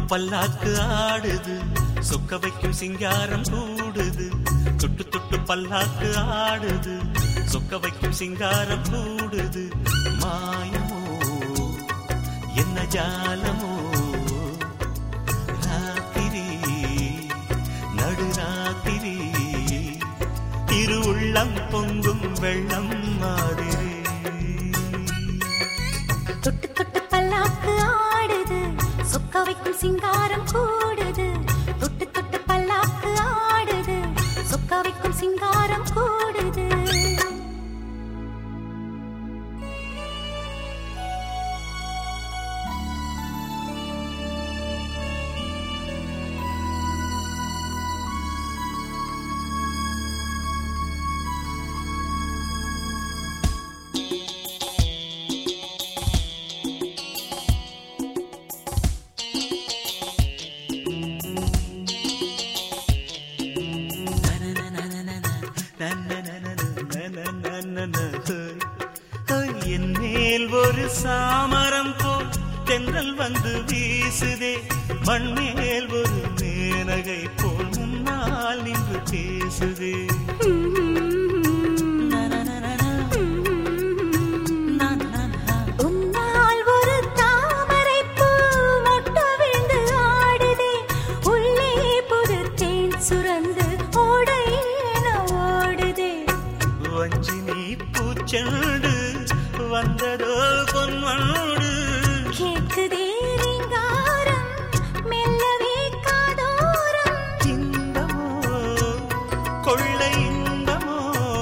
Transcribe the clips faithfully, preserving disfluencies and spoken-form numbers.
பல்லாக்கு ஆடுது, சொக்க வைக்கும் சிங்காரம் கூடுது. தொட்டு தொட்டு பல்லாக்கு ஆடுது, சொக்க வைக்கும் சிங்காரம் கூடுது. மாயமோ என்ன ஜாலமோ, ராத்திரி நடுராத்திரி இரு உள்ளம் பொங்கும் வெள்ளம் மாதிரி. தொட்டு தொட்டு பல்லாக்கு ஆடுது, சொக்க வைக்கும் சிங்காரம் கூடுது. தொட்டு தொட்டு பல்லாக்கு ஆடுது, சொக்க வைக்கும் சிங்காரம் கூடுது. என் மேல் ஒரு சாமரம் போல் தென்றல் வந்து வீசுதே, மண்மேல் ஒரு மேனகை போல் முன்னால் நின்று பேசுதே. உன்னால் ஒரு தாமரை பூ மொட்ட விழுந்து ஆடுதே, உள்ளே புது தேன் சுரந்து ஓடையேன ஓடுதே. வஞ்சி நீ பூச்செண்டு வந்ததோ பொன்வண்டு, கேக்குதே ரீங்காரம் மெல்லவே காதோரம். இன்பமோ கொள்ளை இன்பமோ,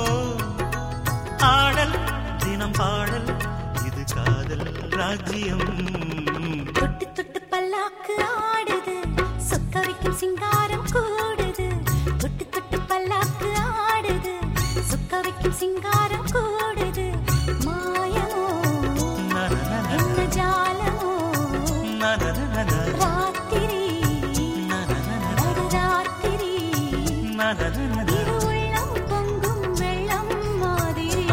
ஆடல் தினம் பாடல் இது காதல் ராஜ்யம். தொட்டு தொட்டு பல்லாக்கு ஆடுது, சொக்க வைக்கும் சிங்காரம் கூடுது. தொட்டு தொட்டு பல்லாக்கு ஆடுது, சொக்க வைக்கும் சிங்காரம் கூடுது. மாயமோ என்ன ஜாலமோ, ராத்திரி நடுராத்திரி இரு உள்ளம் பொங்கும் வெள்ளம் மாதிரி.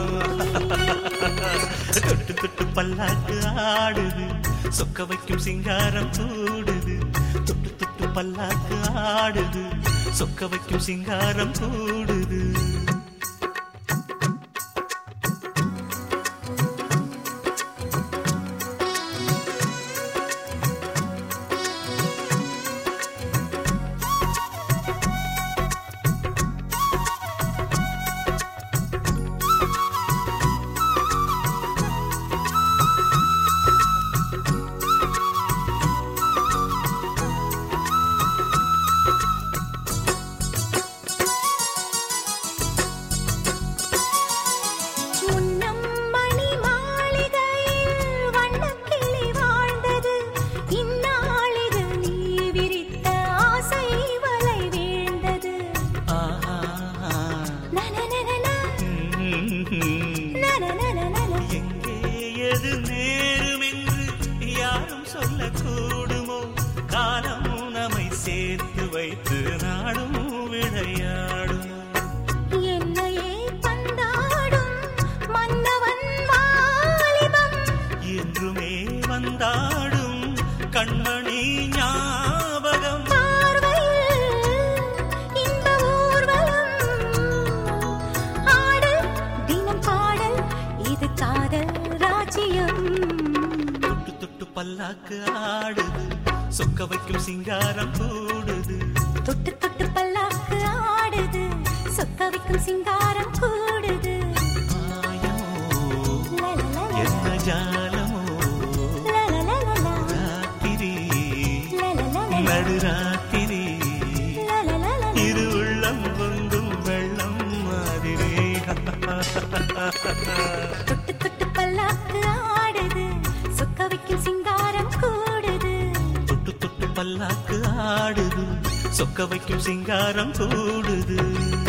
தொட்டு தொட்டு பல்லாக்கு ஆடுது, சொக்க வைக்கும் சிங்காரம் கூடுது. தொட்டு தொட்டு பல்லாக்கு ஆடுது, சொக்க வைக்கும் சிங்காரம் கூடுது. எது நேரும் என்று யாரும் சொல்லக்கூடுமோ, காலம் நம்மை சேர்த்து வைத்து நாடும் விளையாடும். என்னையே பந்தாடும் மன்னவன் வாலிபம், என்றுமே வந்தாடும் கண்மணி ஞாபகம். பார்வையில் இன்ப ஊர்வலம், ஆடல் தினம் பாடல் இது காதல் ராஜ்யம். தொட்டு தொட்டு பல்லாக்கு ஆடுது, சொக்க வைக்கும் சிங்காரம் கூடுது. தொட்டு தொட்டு பல்லாக்கு ஆடுது, சொக்க வைக்கும் சிங்காரம் கூடுது. மாயமோ என்ன ஜாலமோ, ராத்திரி நடுராத்திரி இரு உள்ளம் பொங்கும் வெள்ளம் மாதிரி. தொட்டு தொட்டு பல்லாக்கு ஆடுது, சொக்க வைக்கும் சிங்காரம் கூடுது. தொட்டு தொட்டு பல்லாக்கு ஆடுது, சொக்க வைக்கும் சிங்காரம் கூடுது.